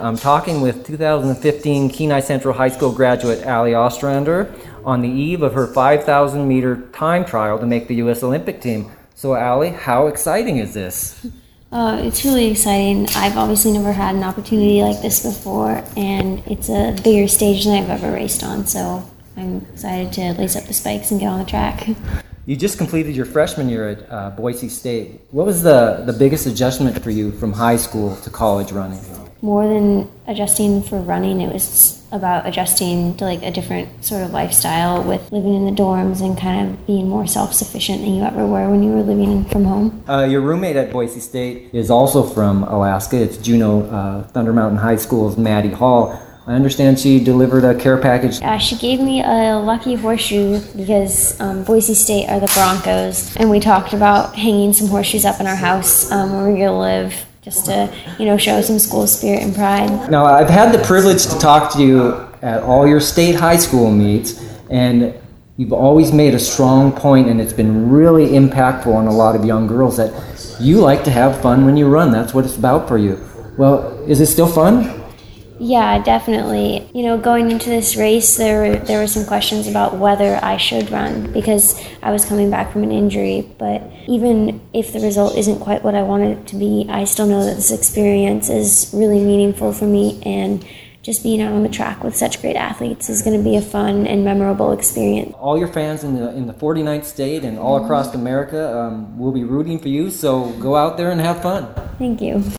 I'm talking with 2015 Kenai Central High School graduate Allie Ostrander on the eve of her 5,000 meter time trial to make the U.S. Olympic team. So Allie, how exciting is this? It's really exciting. I've obviously never had an opportunity like this before, and it's a bigger stage than I've ever raced on, so I'm excited to lace up the spikes and get on the track. You just completed your freshman year at Boise State. What was the biggest adjustment for you from high school to college running? More than adjusting for running, it was about adjusting to like a different sort of lifestyle with living in the dorms and kind of being more self-sufficient than you ever were when you were living from home. Your roommate at Boise State is also from Alaska. It's Juneau Thunder Mountain High School's Maddie Hall. I understand she delivered a care package. She gave me a lucky horseshoe because Boise State are the Broncos, and we talked about hanging some horseshoes up in our house where we're going to live, just to, show some school spirit and pride. Now, I've had the privilege to talk to you at all your state high school meets, and you've always made a strong point, and it's been really impactful on a lot of young girls, that you like to have fun when you run. That's what it's about for you. Well, is it still fun? Yeah, definitely. Going into this race, there were some questions about whether I should run because I was coming back from an injury. But even if the result isn't quite what I wanted it to be, I still know that this experience is really meaningful for me, and just being out on the track with such great athletes is going to be a fun and memorable experience. All your fans in the 49th state and all across America will be rooting for you, so go out there and have fun. Thank you.